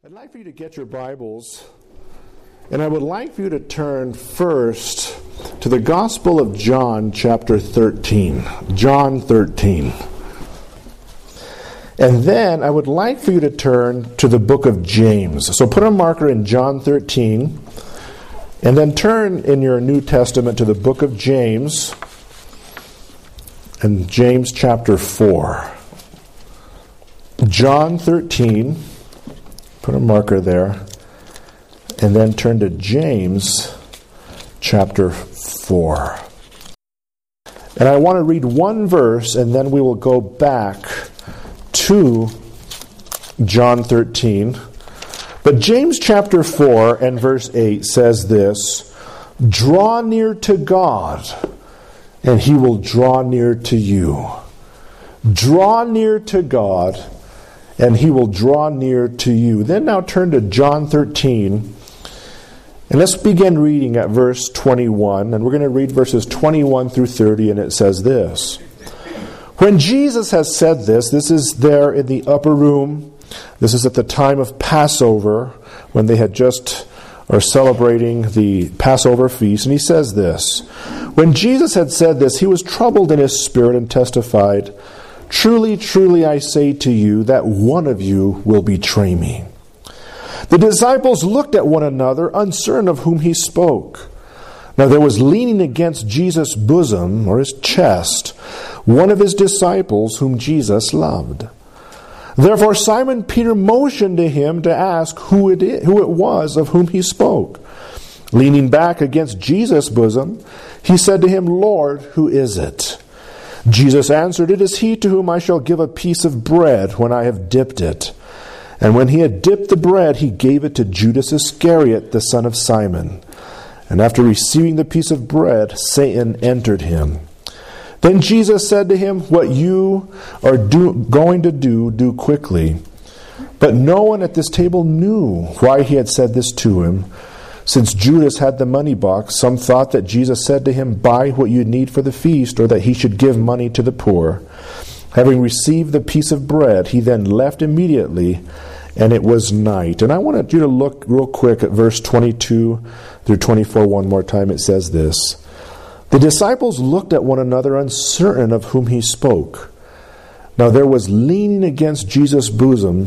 I'd like for you to get your Bibles, and I would like for you to turn first to the Gospel of John, chapter 13. John 13. And then I would like for you to turn to the book of James. So put a marker in John 13, and then turn in your New Testament to the book of James, and James chapter 4. John 13. Put a marker there. And then turn to James chapter 4. And I want to read one verse, and then we will go back to John 13. But James chapter 4 and verse 8 says this: "Draw near to God, and He will draw near to you." Draw near to God, and He will draw near to you. Then now turn to John 13, and let's begin reading at verse 21. And we're going to read verses 21 through 30, and it says this: "When Jesus has said this," this is there in the upper room. This is at the time of Passover, when they had just are celebrating the Passover feast. And He says this: "When Jesus had said this, He was troubled in His spirit and testified, 'Truly, truly, I say to you that one of you will betray me.' The disciples looked at one another, uncertain of whom He spoke. Now there was leaning against Jesus' bosom, or His chest, one of His disciples whom Jesus loved. Therefore Simon Peter motioned to Him to ask who it was of whom He spoke. Leaning back against Jesus' bosom, he said to Him, 'Lord, who is it?' Jesus answered, 'It is he to whom I shall give a piece of bread when I have dipped it.' And when He had dipped the bread, He gave it to Judas Iscariot, the son of Simon. And after receiving the piece of bread, Satan entered him. Then Jesus said to him, 'What you are going to do quickly.' But no one at this table knew why He had said this to him. Since Judas had the money box, some thought that Jesus said to him, 'Buy what you need for the feast,' or that He should give money to the poor. Having received the piece of bread, He then left immediately, and it was night." And I wanted you to look real quick at verse 22 through 24 one more time. It says this: "The disciples looked at one another, uncertain of whom He spoke. Now there was leaning against Jesus' bosom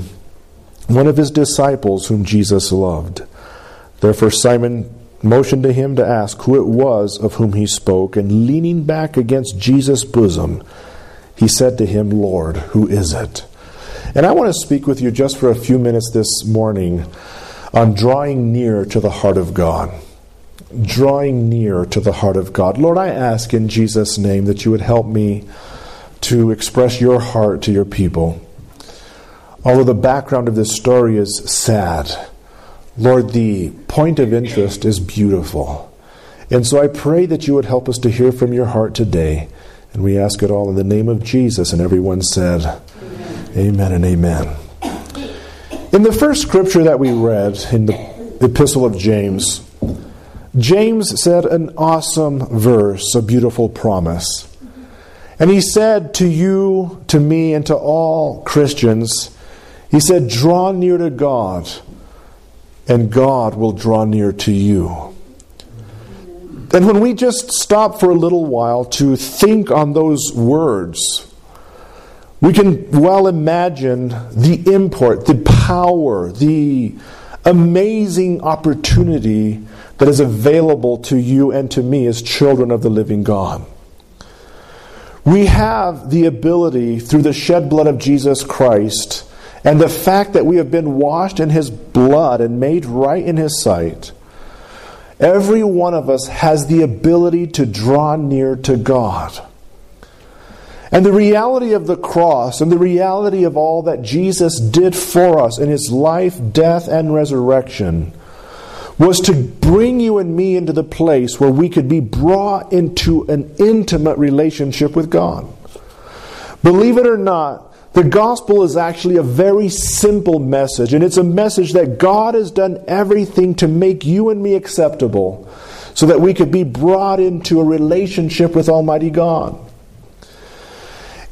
one of His disciples whom Jesus loved. Therefore Simon motioned to Him to ask who it was of whom He spoke, and leaning back against Jesus' bosom, he said to Him, 'Lord, who is it?'" And I want to speak with you just for a few minutes this morning on drawing near to the heart of God. Drawing near to the heart of God. Lord, I ask in Jesus' name that You would help me to express Your heart to Your people. Although the background of this story is sad, Lord, the point of interest is beautiful. And so I pray that You would help us to hear from Your heart today. And we ask it all in the name of Jesus. And everyone said, Amen and amen. In the first scripture that we read in the Epistle of James, James said an awesome verse, a beautiful promise. And he said to you, to me, and to all Christians, he said, "Draw near to God, and God will draw near to you." And when we just stop for a little while to think on those words, we can well imagine the import, the power, the amazing opportunity that is available to you and to me as children of the living God. We have the ability, through the shed blood of Jesus Christ, and the fact that we have been washed in His blood and made right in His sight, every one of us has the ability to draw near to God. And the reality of the cross and the reality of all that Jesus did for us in His life, death, and resurrection was to bring you and me into the place where we could be brought into an intimate relationship with God. Believe it or not, the gospel is actually a very simple message, and it's a message that God has done everything to make you and me acceptable so that we could be brought into a relationship with Almighty God.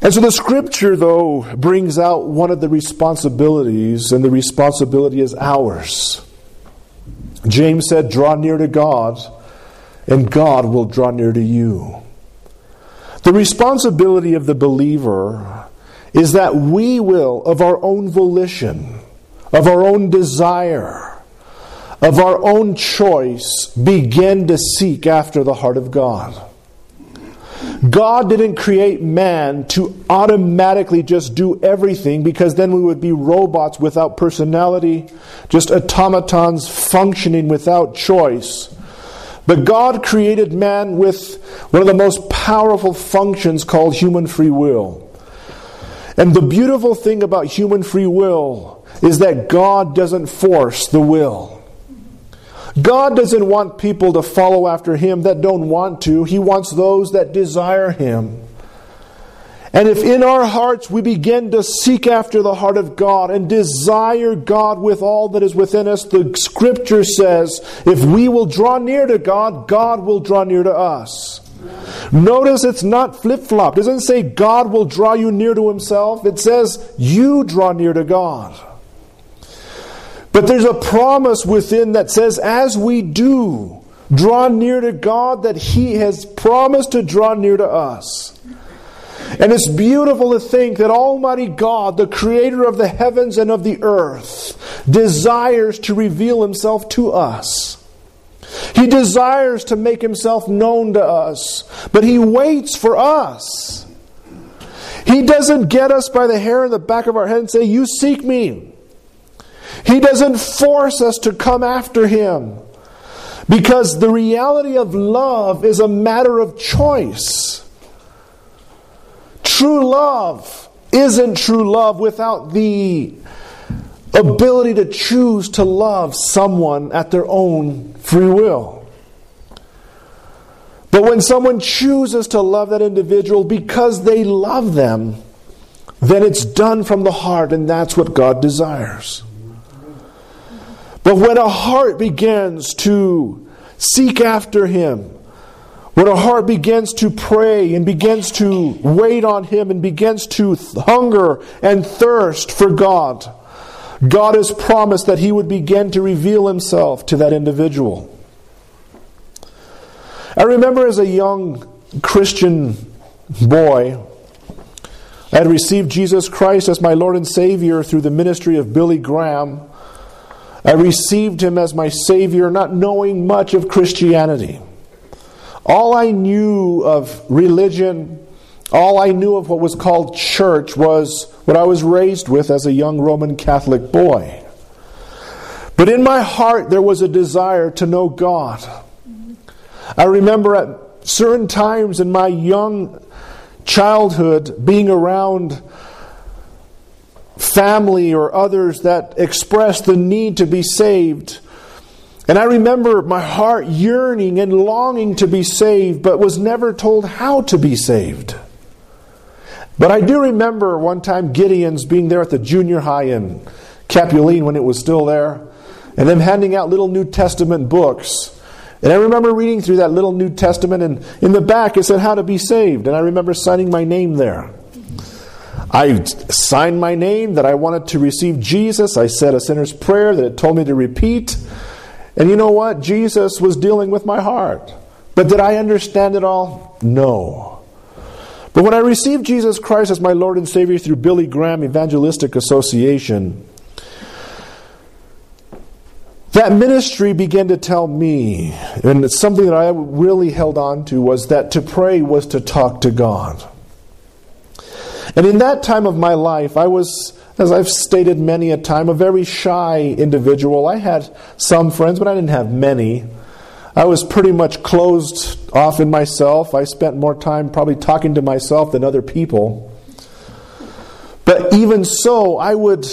And so the Scripture, though, brings out one of the responsibilities, and the responsibility is ours. James said, "Draw near to God, and God will draw near to you." The responsibility of the believer is that we will, of our own volition, of our own desire, of our own choice, begin to seek after the heart of God. God didn't create man to automatically just do everything, because then we would be robots without personality, just automatons functioning without choice. But God created man with one of the most powerful functions called human free will. And the beautiful thing about human free will is that God doesn't force the will. God doesn't want people to follow after Him that don't want to. He wants those that desire Him. And if in our hearts we begin to seek after the heart of God and desire God with all that is within us, the Scripture says, if we will draw near to God, God will draw near to us. Notice it's not flip-flop. It doesn't say God will draw you near to Himself. It says you draw near to God. But there's a promise within that says as we do draw near to God, that He has promised to draw near to us. And it's beautiful to think that Almighty God, the Creator of the heavens and of the earth, desires to reveal Himself to us. He desires to make Himself known to us, but He waits for us. He doesn't get us by the hair in the back of our head and say, "You seek me." He doesn't force us to come after Him, because the reality of love is a matter of choice. True love isn't true love without the ability to choose to love someone at their own free will. But when someone chooses to love that individual because they love them, then it's done from the heart, and that's what God desires. But when a heart begins to seek after Him, when a heart begins to pray and begins to wait on Him and begins to hunger and thirst for God, God has promised that He would begin to reveal Himself to that individual. I remember as a young Christian boy, I had received Jesus Christ as my Lord and Savior through the ministry of Billy Graham. I received Him as my Savior, not knowing much of Christianity. All I knew of religion, all I knew of what was called church, was what I was raised with as a young Roman Catholic boy. But in my heart there was a desire to know God. I remember at certain times in my young childhood being around family or others that expressed the need to be saved. And I remember my heart yearning and longing to be saved, but was never told how to be saved. But I do remember one time Gideon's being there at the junior high in Capuline when it was still there, and them handing out little New Testament books. And I remember reading through that little New Testament, and in the back it said how to be saved. And I remember signing my name there. I signed my name that I wanted to receive Jesus. I said a sinner's prayer that it told me to repeat. And you know what? Jesus was dealing with my heart. But did I understand it all? No. But when I received Jesus Christ as my Lord and Savior through Billy Graham Evangelistic Association, that ministry began to tell me, and it's something that I really held on to, was that to pray was to talk to God. And in that time of my life, I was, as I've stated many a time, a very shy individual. I had some friends, but I didn't have many. I was pretty much closed off in myself. I spent more time probably talking to myself than other people. But even so, I would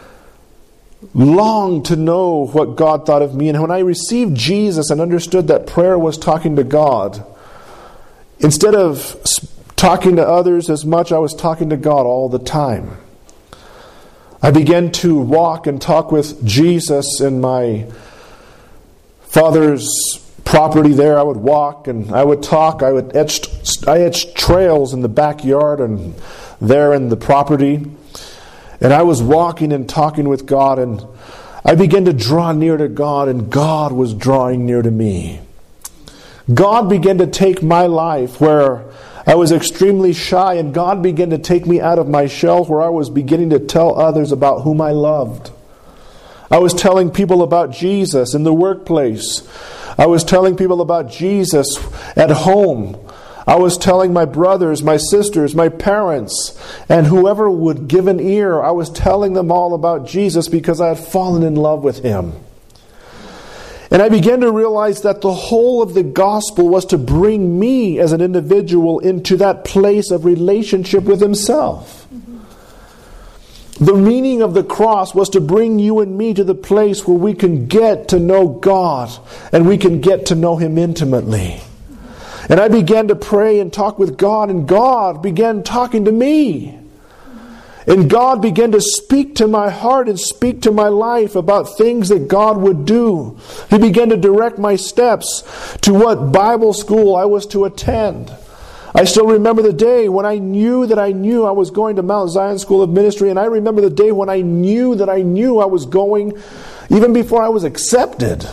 long to know what God thought of me. And when I received Jesus and understood that prayer was talking to God, instead of talking to others as much, I was talking to God all the time. I began to walk and talk with Jesus in my father's property there. I would walk and I would talk. I etched trails in the backyard, and there in the property. And I was walking and talking with God, and I began to draw near to God, and God was drawing near to me. God began to take my life where I was extremely shy, and God began to take me out of my shell where I was beginning to tell others about whom I loved. I was telling people about Jesus in the workplace. I was telling people about Jesus at home. I was telling my brothers, my sisters, my parents, and whoever would give an ear, I was telling them all about Jesus because I had fallen in love with Him. And I began to realize that the whole of the gospel was to bring me as an individual into that place of relationship with Himself. The meaning of the cross was to bring you and me to the place where we can get to know God and we can get to know Him intimately. And I began to pray and talk with God, and God began talking to me. And God began to speak to my heart and speak to my life about things that God would do. He began to direct my steps to what Bible school I was to attend. I still remember the day when I knew I was going to Mount Zion School of Ministry, and I remember the day when I knew I was going even before I was accepted.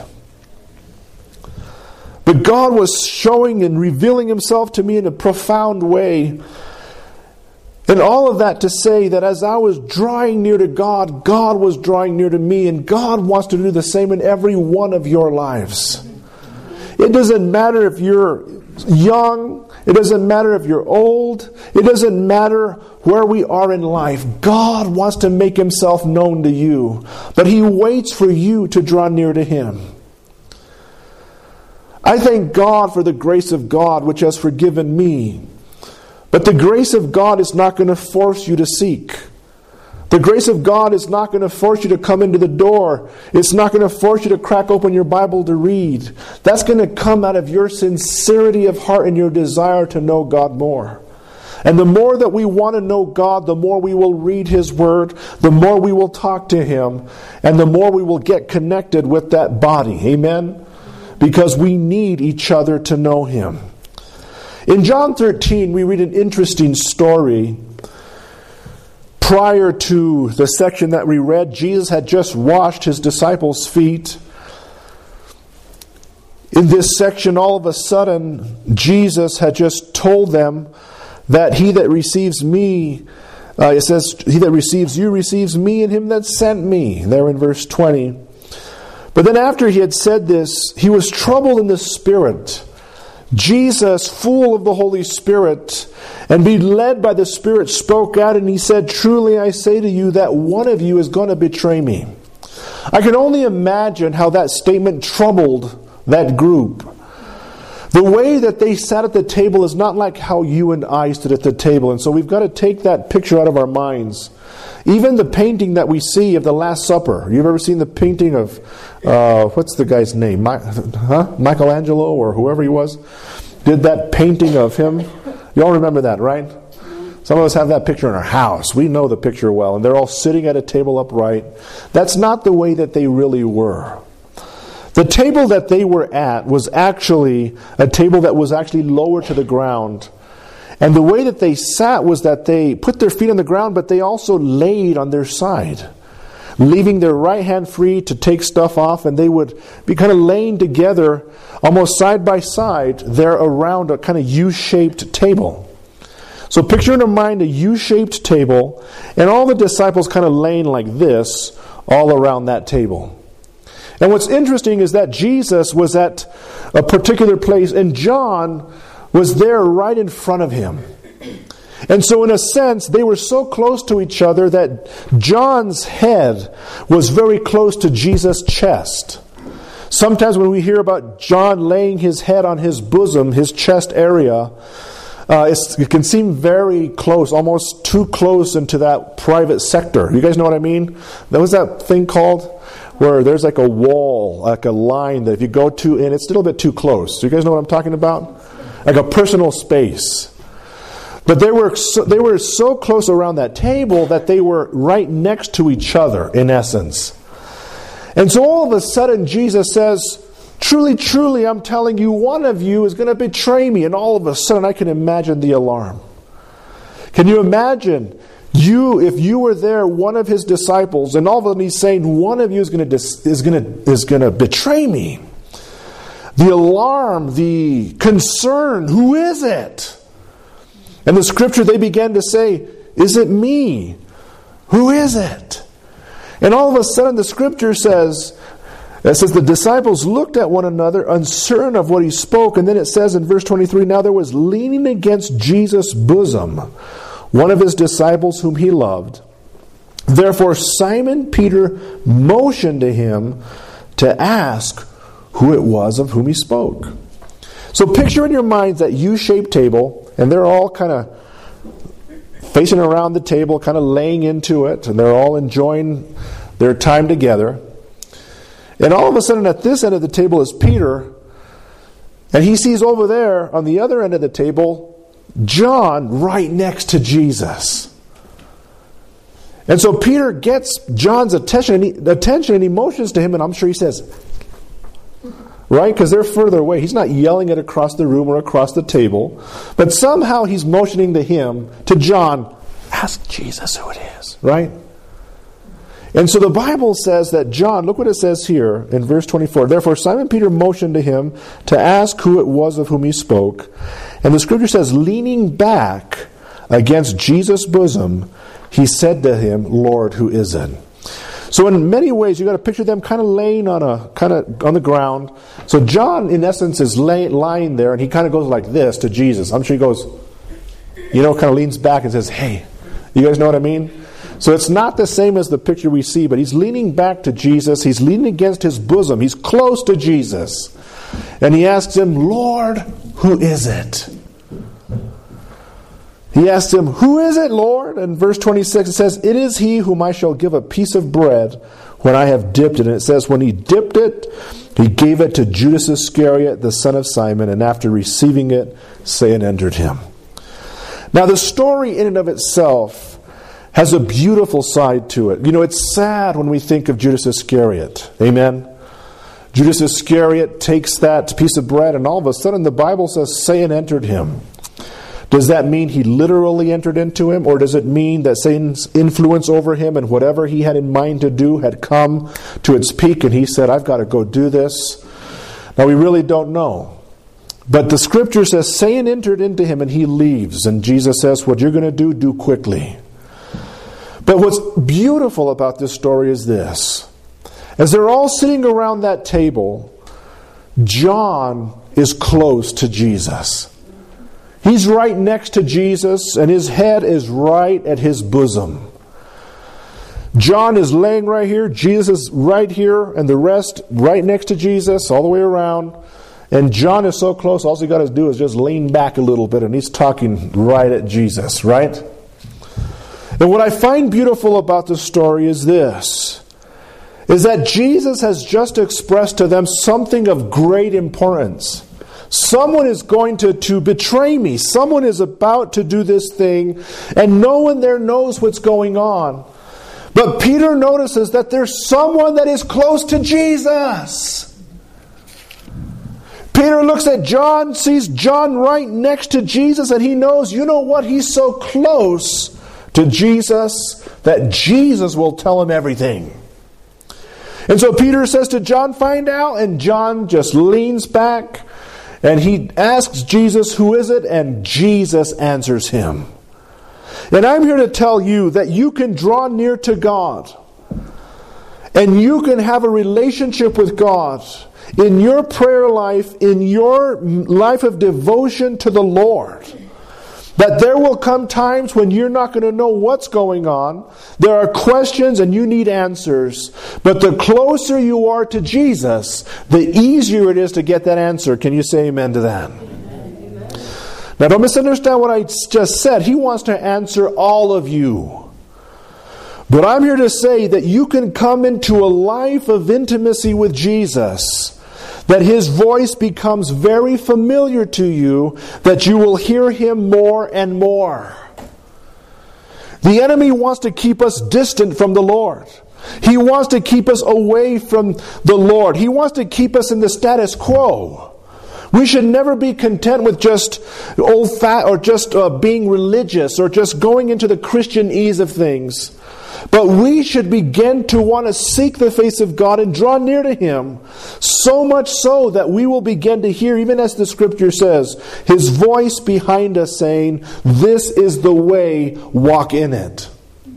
But God was showing and revealing Himself to me in a profound way. And all of that to say that as I was drawing near to God, God was drawing near to me, and God wants to do the same in every one of your lives. It doesn't matter if you're young, it doesn't matter if you're old, it doesn't matter where we are in life. God wants to make Himself known to you, but He waits for you to draw near to Him. I thank God for the grace of God which has forgiven me. But the grace of God is not going to force you to seek. The grace of God is not going to force you to come into the door. It's not going to force you to crack open your Bible to read. That's going to come out of your sincerity of heart and your desire to know God more. And the more that we want to know God, the more we will read His Word, the more we will talk to Him, and the more we will get connected with that body. Amen? Because we need each other to know Him. In John 13, we read an interesting story. Prior to the section that we read, Jesus had just washed His disciples' feet. In this section, all of a sudden, Jesus had just told them that he that receives me, it says, he that receives you receives me, and him that sent me, there in verse 20. But then after he had said this, he was troubled in the spirit. Jesus, full of the Holy Spirit, and being led by the Spirit, spoke out, and He said, "Truly I say to you that one of you is going to betray me." I can only imagine how that statement troubled that group. The way that they sat at the table is not like how you and I stood at the table, and so we've got to take that picture out of our minds. Even the painting that we see of the Last Supper. You've ever seen the painting of, what's the guy's name? Michelangelo or whoever he was? Did that painting of him. You all remember that, right? Some of us have that picture in our house. We know the picture well. And they're all sitting at a table upright. That's not the way that they really were. The table that they were at was actually a table that was actually lower to the ground. And the way that they sat was that they put their feet on the ground, but they also laid on their side, leaving their right hand free to take stuff off, and they would be kind of laying together almost side by side there around a kind of U-shaped table. So picture in your mind a U-shaped table, and all the disciples kind of laying like this all around that table. And what's interesting is that Jesus was at a particular place, and John was there right in front of him. And so in a sense, they were so close to each other that John's head was very close to Jesus' chest. Sometimes when we hear about John laying his head on his bosom, his chest area, it can seem very close, almost too close into that private sector. You guys know what I mean? What was that thing called? Where there's like a wall, like a line that if you go to, and it's a little bit too close. Do you guys know what I'm talking about? Like a personal space. But they were so close around that table that they were right next to each other, in essence. And so all of a sudden Jesus says, "Truly, truly, I'm telling you, one of you is going to betray me." And all of a sudden I can imagine the alarm. Can you imagine if you were there, one of his disciples, and all of a sudden he's saying, one of you is going to betray me. The alarm, the concern, who is it? And the scripture, they began to say, is it me? Who is it? And all of a sudden the scripture says, the disciples looked at one another, uncertain of what he spoke. And then it says in verse 23, now there was leaning against Jesus' bosom one of his disciples whom he loved. Therefore Simon Peter motioned to him to ask who it was of whom he spoke. So picture in your mind that U-shaped table, and they're all kind of facing around the table, kind of laying into it, and they're all enjoying their time together. And all of a sudden at this end of the table is Peter, and he sees over there on the other end of the table John right next to Jesus. And so Peter gets John's attention and he motions to him, and I'm sure he says, right? Because they're further away. He's not yelling it across the room or across the table. But somehow he's motioning to him, to John, ask Jesus who it is, right? And so the Bible says that John, look what it says here in verse 24. Therefore Simon Peter motioned to him to ask who it was of whom he spoke. And the scripture says, leaning back against Jesus' bosom, he said to him, Lord, who is it? So in many ways, you got to picture them kind of laying on the ground. So John, in essence, is lying there, and he kind of goes like this to Jesus. I'm sure he goes, kind of leans back and says, hey, you guys know what I mean? So it's not the same as the picture we see, but he's leaning back to Jesus. He's leaning against his bosom. He's close to Jesus. And he asks him, Lord, who is it? He asked him, who is it, Lord? And verse 26, it says, it is he whom I shall give a piece of bread when I have dipped it. And it says, when he dipped it, he gave it to Judas Iscariot, the son of Simon, and after receiving it, Satan entered him. Now the story in and of itself has a beautiful side to it. It's sad when we think of Judas Iscariot. Amen? Judas Iscariot takes that piece of bread, and all of a sudden the Bible says Satan entered him. Does that mean he literally entered into him? Or does it mean that Satan's influence over him and whatever he had in mind to do had come to its peak and he said, I've got to go do this? Now we really don't know. But the scripture says Satan entered into him and he leaves. And Jesus says, what you're going to do quickly. But what's beautiful about this story is this. As they're all sitting around that table, John is close to Jesus. He's right next to Jesus, and his head is right at his bosom. John is laying right here, Jesus is right here, and the rest right next to Jesus, all the way around. And John is so close, all he got to do is just lean back a little bit, and he's talking right at Jesus, right? And what I find beautiful about this story is this, is that Jesus has just expressed to them something of great importance. Someone is going to betray me. Someone is about to do this thing, and no one there knows what's going on. But Peter notices that there's someone that is close to Jesus. Peter looks at John, sees John right next to Jesus, and he knows, he's so close to Jesus that Jesus will tell him everything. And so Peter says to John, find out, and John just leans back. And he asks Jesus, who is it? And Jesus answers him. And I'm here to tell you that you can draw near to God. And you can have a relationship with God in your prayer life, in your life of devotion to the Lord. That there will come times when you're not going to know what's going on. There are questions and you need answers. But the closer you are to Jesus, the easier it is to get that answer. Can you say amen to that? Amen. Now don't misunderstand what I just said. He wants to answer all of you. But I'm here to say that you can come into a life of intimacy with Jesus, that his voice becomes very familiar to you, that you will hear him more and more. The enemy wants to keep us distant from the Lord. He wants to keep us away from the Lord. He wants to keep us in the status quo. We should never be content with just being religious or just going into the Christianese of things. But we should begin to want to seek the face of God and draw near to Him, so much so that we will begin to hear, even as the Scripture says, His voice behind us saying, "This is the way, walk in it."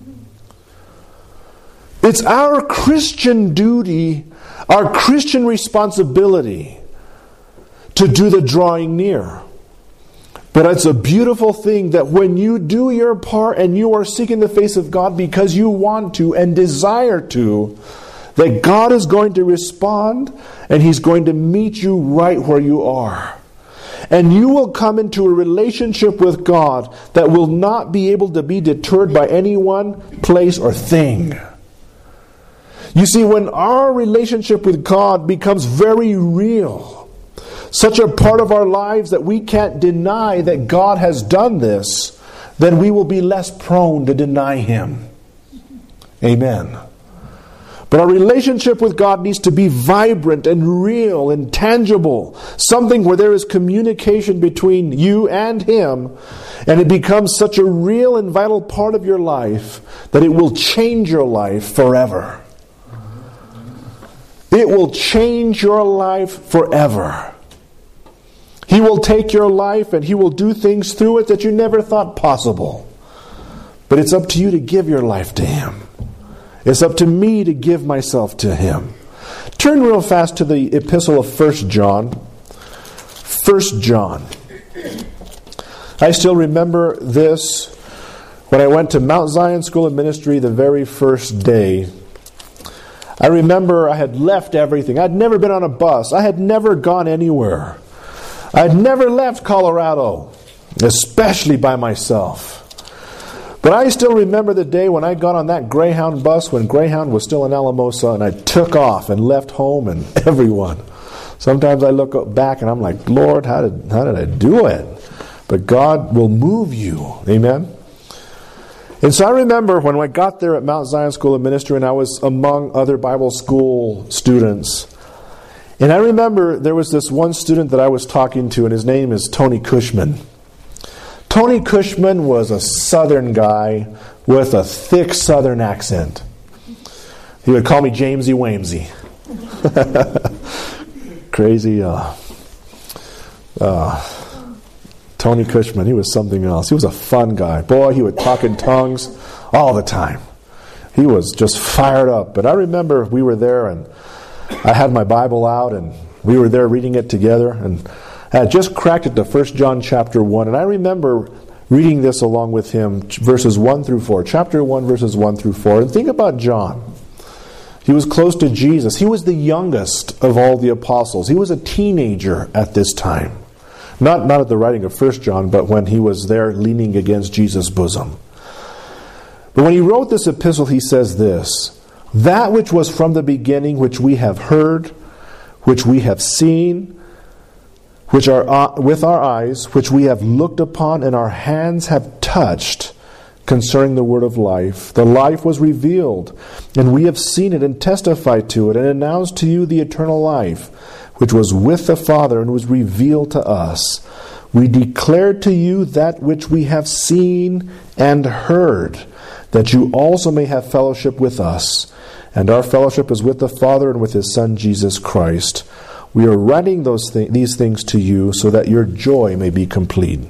It's our Christian duty, our Christian responsibility to do the drawing near. But it's a beautiful thing that when you do your part and you are seeking the face of God because you want to and desire to, that God is going to respond and He's going to meet you right where you are. And you will come into a relationship with God that will not be able to be deterred by anyone, place, or thing. You see, when our relationship with God becomes very real, such a part of our lives that we can't deny that God has done this, then we will be less prone to deny Him. Amen. But our relationship with God needs to be vibrant and real and tangible. Something where there is communication between you and Him, and it becomes such a real and vital part of your life that it will change your life forever. It will change your life forever. He will take your life and He will do things through it that you never thought possible. But it's up to you to give your life to Him. It's up to me to give myself to Him. Turn real fast to the epistle of 1 John. 1 John. I still remember this when I went to Mount Zion School of Ministry the very first day. I remember I had left everything. I'd never been on a bus. I had never gone anywhere. I'd never left Colorado, especially by myself. But I still remember the day when I got on that Greyhound bus when Greyhound was still in Alamosa, and I took off and left home and everyone. Sometimes I look back and I'm like, Lord, how did I do it? But God will move you. Amen? And so I remember when I got there at Mount Zion School of Ministry and I was among other Bible school students. And I remember there was this one student that I was talking to, and his name is Tony Cushman. Tony Cushman was a Southern guy with a thick Southern accent. He would call me Jamesy Wamesy. Crazy. Tony Cushman, he was something else. He was a fun guy. Boy, he would talk in tongues all the time. He was just fired up. But I remember we were there, and I had my Bible out, and we were there reading it together, and I had just cracked it to 1 John chapter 1, and I remember reading this along with him, verses 1 through 4, chapter 1, verses 1 through 4. And think about John. He was close to Jesus. He was the youngest of all the apostles. He was a teenager at this time. Not at the writing of 1 John, but when he was there leaning against Jesus' bosom. But when he wrote this epistle, he says this, "That which was from the beginning, which we have heard, which we have seen, which are with our eyes, which we have looked upon and our hands have touched, concerning the word of life. The life was revealed, and we have seen it and testified to it, and announced to you the eternal life, which was with the Father and was revealed to us. We declare to you that which we have seen and heard, that you also may have fellowship with us. And our fellowship is with the Father and with His Son, Jesus Christ. We are writing these things to you so that your joy may be complete."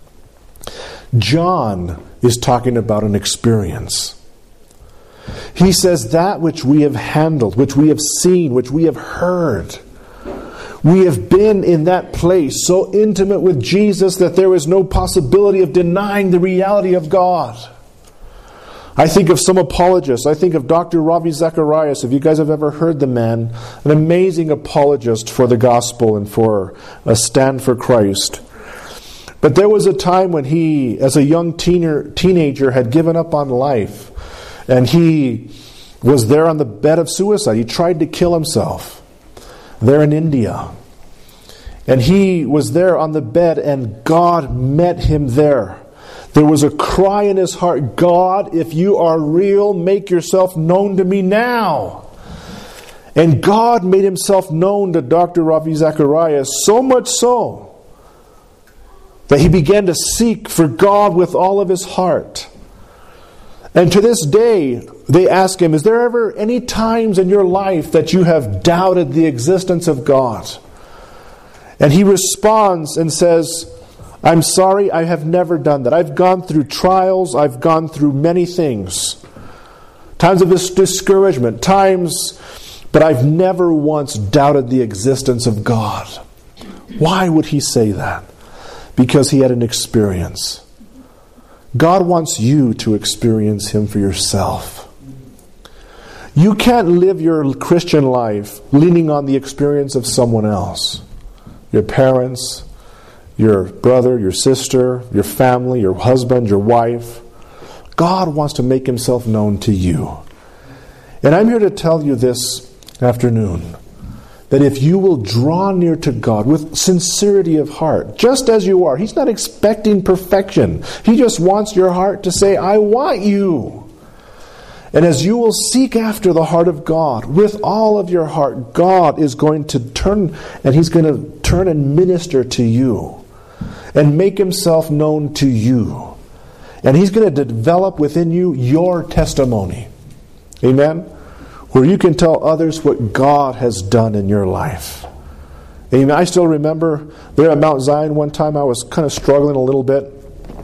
John is talking about an experience. He says that which we have handled, which we have seen, which we have heard. We have been in that place so intimate with Jesus that there is no possibility of denying the reality of God. I think of some apologists. I think of Dr. Ravi Zacharias. If you guys have ever heard the man, an amazing apologist for the gospel and for a stand for Christ. But there was a time when he, as a young teenager, had given up on life. And he was there on the bed of suicide. He tried to kill himself there in India. And he was there on the bed, and God met him there. There was a cry in his heart, "God, if you are real, make yourself known to me now." And God made himself known to Dr. Ravi Zacharias, so much so that he began to seek for God with all of his heart. And to this day, they ask him, is there ever any times in your life that you have doubted the existence of God? And he responds and says, I'm sorry, I have never done that. I've gone through trials, I've gone through many things. Times of discouragement, times, but I've never once doubted the existence of God. Why would he say that? Because he had an experience. God wants you to experience him for yourself. You can't live your Christian life leaning on the experience of someone else. Your parents, your brother, your sister, your family, your husband, your wife. God wants to make himself known to you. And I'm here to tell you this afternoon, that if you will draw near to God with sincerity of heart, just as you are, he's not expecting perfection. He just wants your heart to say, I want you. And as you will seek after the heart of God with all of your heart, God is going to turn, and he's going to turn and minister to you and make himself known to you. And he's going to develop within you your testimony. Amen? Where you can tell others what God has done in your life. Amen. I still remember there at Mount Zion one time I was kind of struggling a little bit.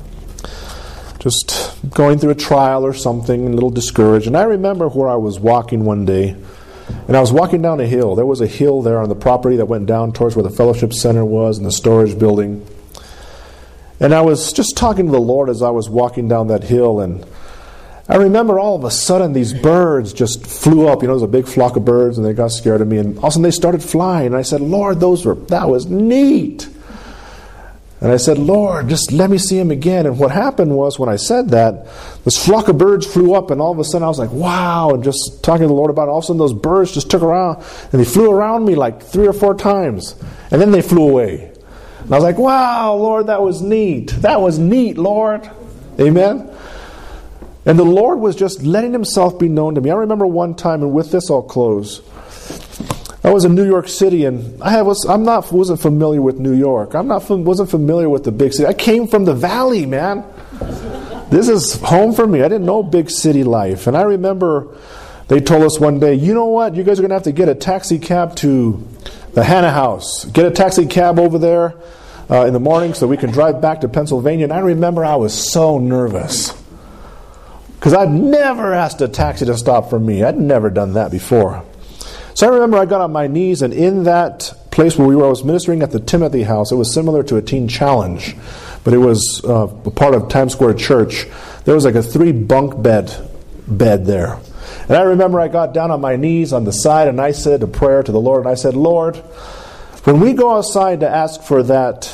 Just going through a trial or something, a little discouraged. And I remember where I was walking one day. And I was walking down a hill. There was a hill there on the property that went down towards where the fellowship center was and the storage building. And I was just talking to the Lord as I was walking down that hill, and I remember all of a sudden these birds just flew up. You know, there was a big flock of birds, and they got scared of me. And all of a sudden they started flying. And I said, Lord, that was neat. And I said, Lord, just let me see them again. And what happened was when I said that, this flock of birds flew up, and all of a sudden I was like, wow, and just talking to the Lord about it. All of a sudden those birds just took around, and they flew around me like 3 or 4 times. And then they flew away. And I was like, wow, Lord, that was neat. That was neat, Lord. Amen? And the Lord was just letting himself be known to me. I remember one time, and with this I'll close. I was in New York City, and wasn't familiar with New York. Wasn't familiar with the big city. I came from the valley, man. This is home for me. I didn't know big city life. And I remember they told us one day, you know what? You guys are going to have to get a taxi cab to the Hannah House. Get a taxi cab over there in the morning so we can drive back to Pennsylvania. And I remember I was so nervous, because I'd never asked a taxi to stop for me. I'd never done that before. So I remember I got on my knees, and in that place where I was ministering at the Timothy House, it was similar to a teen challenge, but it was a part of Times Square Church. There was like a 3-bunk bed there. And I remember I got down on my knees on the side, and I said a prayer to the Lord, and I said, Lord, when we go outside to ask for that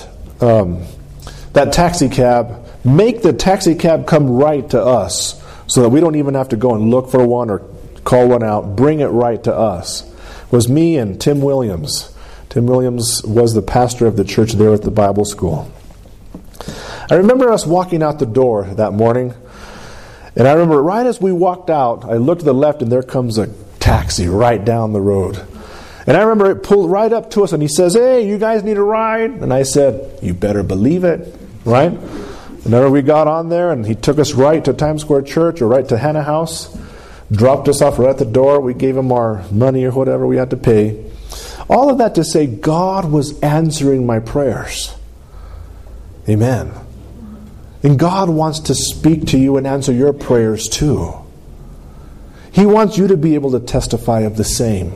taxi cab, make the taxi cab come right to us, so that we don't even have to go and look for one or call one out. Bring it right to us. It was me and Tim Williams. Tim Williams was the pastor of the church there at the Bible school. I remember us walking out the door that morning, and I remember right as we walked out, I looked to the left, and there comes a taxi right down the road. And I remember it pulled right up to us, and he says, hey, you guys need a ride? And I said, you better believe it, right? And then we got on there, and he took us right to Times Square Church, or right to Hannah House, dropped us off right at the door. We gave him our money or whatever we had to pay. All of that to say God was answering my prayers. Amen. And God wants to speak to you and answer your prayers too. He wants you to be able to testify of the same.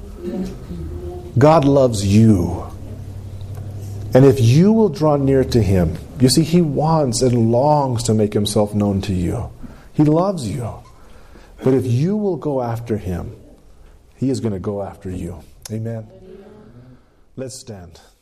God loves you. And if you will draw near to him, you see, he wants and longs to make himself known to you. He loves you. But if you will go after him, he is going to go after you. Amen. Let's stand.